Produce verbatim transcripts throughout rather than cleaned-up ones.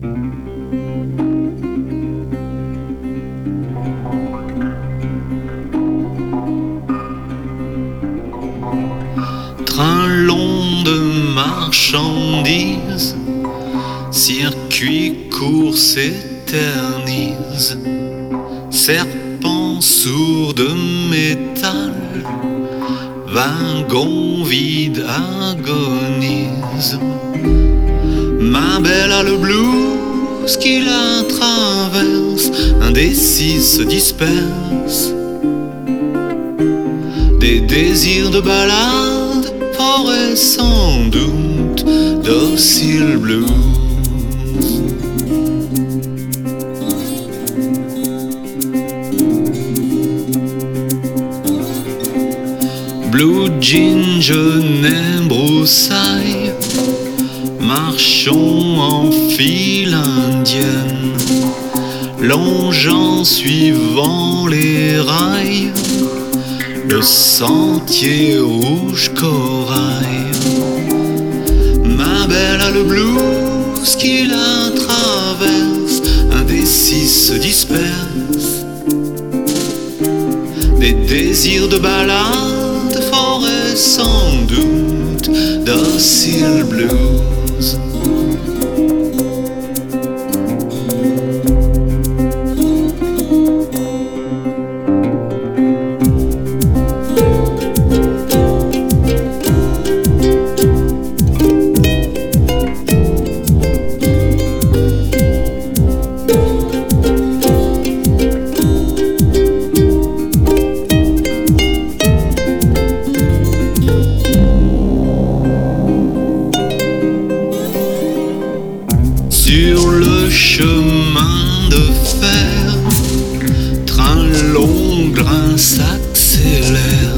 Train long de marchandises, circuit court s'éternise, serpent sourd de métal, wagon vide agonise. Ma belle a le blues qui la traverse, indécis se disperse. Des désirs de balade, forêt sans doute, docile blues. Blue jean, genet, broussaille, marchons en file indienne, longeant suivant les rails le sentier rouge corail. Ma belle a le blues qui la traverse, indécis se disperse. Des désirs de balade, forêt sans doute, docile blues. Sur le chemin de fer, train long, grain s'accélère,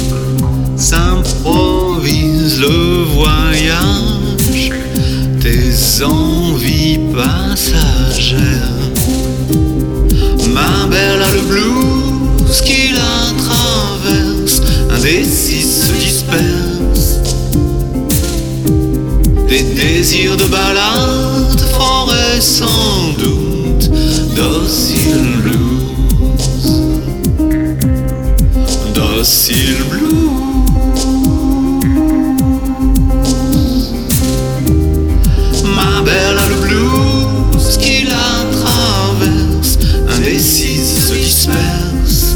s'improvise le voyage, tes envies passagères. Ma belle a le blues qui la traverse, indécis se disperse. Des désirs de balade, forêt sans doute, docile blues, docile blues. Ma belle a le blues qui la traverse, indécise se disperse.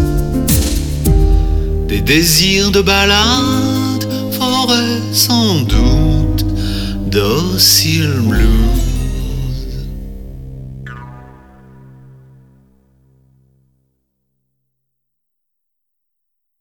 Des désirs de balade, forêt sans doute, docile blues.